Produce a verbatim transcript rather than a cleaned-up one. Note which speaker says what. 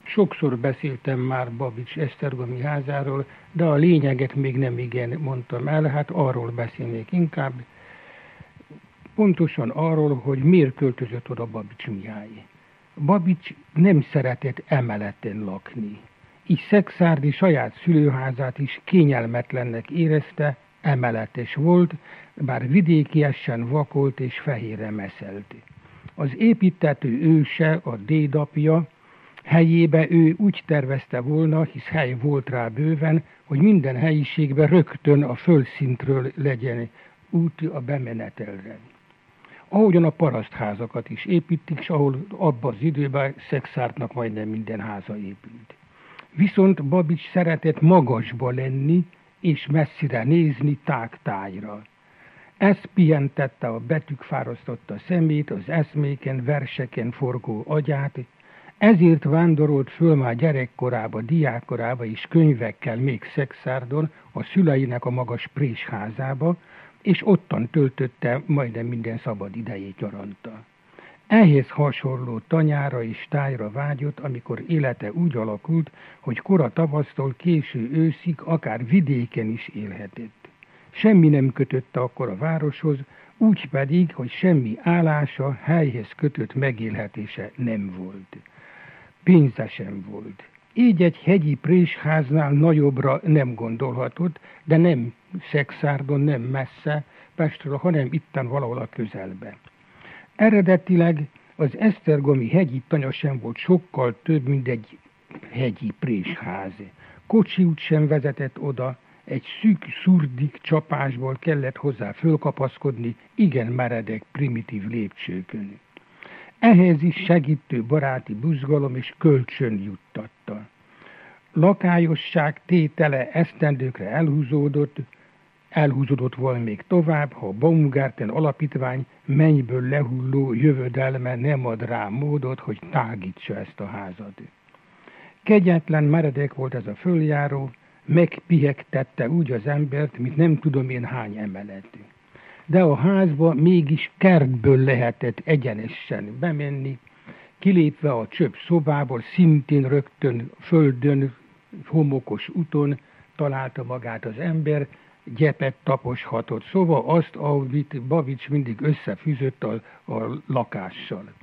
Speaker 1: Sokszor beszéltem már Babits esztergomi házáról, de a lényeget még nem igen mondtam el, hát arról beszélnék inkább. Pontosan arról, hogy miért költözött oda Babits Mihály. Babits nem szeretett emeleten lakni. Így Szekszárdi saját szülőházát is kényelmetlennek érezte, emeletes volt, bár vidékiesen vakolt és fehérre meszelt. Az építető őse, a dédapja, helyébe ő úgy tervezte volna, hisz hely volt rá bőven, hogy minden helyiségben rögtön a földszintről legyen út a bemenetelre. Ahogyan a parasztházakat is építik, és ahol abban az időben Szekszárdnak majdnem minden háza épült. Viszont Babits szeretett magasba lenni, és messzire nézni tágtájra. Ez pihentette a betűk fárasztotta szemét, az eszméken, verseken forgó agyát, ezért vándorolt föl már gyerekkorába, diákkorába és könyvekkel még Szekszárdon, a szüleinek a magas présházába, és ottan töltötte majdnem minden szabad idejét nyaranta. Ehhez hasonló tanyára és tájra vágyott, amikor élete úgy alakult, hogy kora tavasztól késő őszig akár vidéken is élhetett. Semmi nem kötötte akkor a városhoz, úgy pedig, hogy semmi állása, helyhez kötött megélhetése nem volt. Pénze sem volt. Így egy hegyi présháznál nagyobbra nem gondolhatott, de nem Szekszárdon, nem messze Pestről, hanem itten valahol a közelbe. Eredetileg az esztergomi hegyi tanya sem volt sokkal több, mint egy hegyi présház. Kocsiút sem vezetett oda, egy szűk szurdik csapásból kellett hozzá fölkapaszkodni, igen meredek, primitív lépcsőkön. Ehhez is segítő baráti buzgalom és kölcsön juttatta. Lakályosság tétele esztendőkre elhúzódott, elhúzódott volna még tovább, ha a Baumgarten alapítvány mennyből lehulló jövedelme nem ad rá módot, hogy tágítsa ezt a házat. Kegyetlen meredek volt ez a följáró, megpihegtette úgy az embert, mint nem tudom én hány emelet. De a házba mégis kertből lehetett egyenesen bemenni, kilépve a csöpp szobából, szintén rögtön földön, homokos úton találta magát az ember, gyepet taposhatott, szóval azt, amit Babits mindig összefűzött a, a lakással.